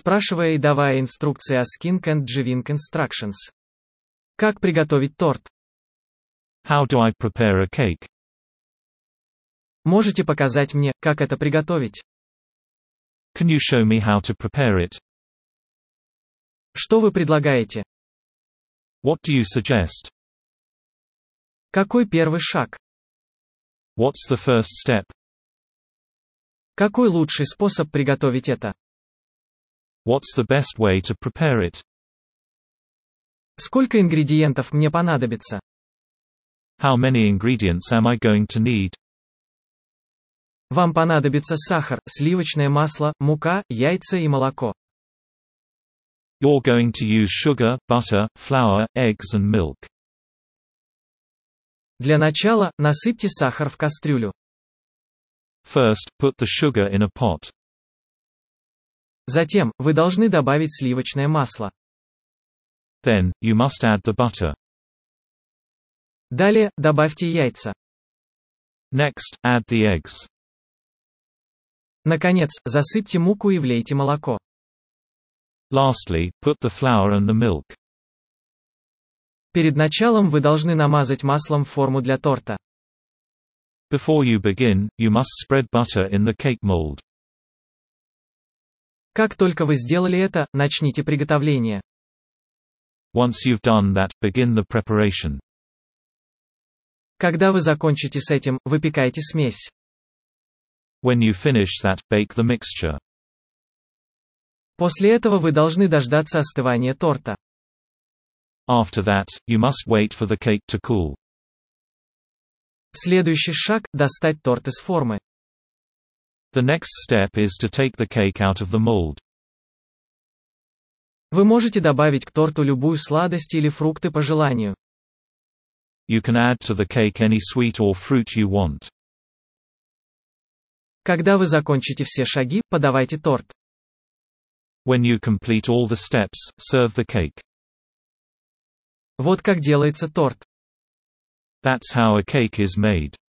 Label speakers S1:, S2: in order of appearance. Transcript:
S1: спрашивая и давая инструкции о Skink and Jiving Instructions. Как приготовить торт?
S2: How do I prepare a cake?
S1: Можете показать мне, как это приготовить?
S2: Can you show me how to prepare it?
S1: Что вы предлагаете?
S2: What do you suggest?
S1: Какой первый шаг?
S2: What's the first step?
S1: Какой лучший способ приготовить это?
S2: What's the best way to prepare it?
S1: Сколько ингредиентов мне понадобится?
S2: How many ingredients am I going to need?
S1: Вам понадобится сахар, сливочное масло, мука, яйца и молоко.
S2: You're going to use sugar, butter, flour, eggs and milk.
S1: Для начала, насыпьте сахар в кастрюлю.
S2: First, put the sugar in a pot.
S1: Затем, вы должны добавить сливочное масло.
S2: Then, you must add the butter.
S1: Далее, добавьте яйца.
S2: Next, add the eggs.
S1: Наконец, засыпьте муку и влейте молоко.
S2: Lastly, put the flour and the milk.
S1: Перед началом вы должны намазать маслом форму для торта.
S2: Before you begin, you must spread butter in the cake mold.
S1: Как только вы сделали это, начните приготовление.
S2: Once you've done that, begin the preparation.
S1: Когда вы закончите с этим, выпекайте смесь.
S2: When you finish that, bake the mixture.
S1: После этого вы должны дождаться остывания торта.
S2: After that, you must wait for the cake to cool.
S1: Следующий шаг – достать торт из формы.
S2: The next step is to take the cake out of the mold.
S1: Вы можете добавить к торту любую сладость или фрукты по желанию.
S2: You can add to the cake any sweet or fruit you want.
S1: Когда вы закончите все шаги, подавайте торт.
S2: When you complete all the steps, serve the cake.
S1: Вот как делается торт.
S2: That's how a cake is made.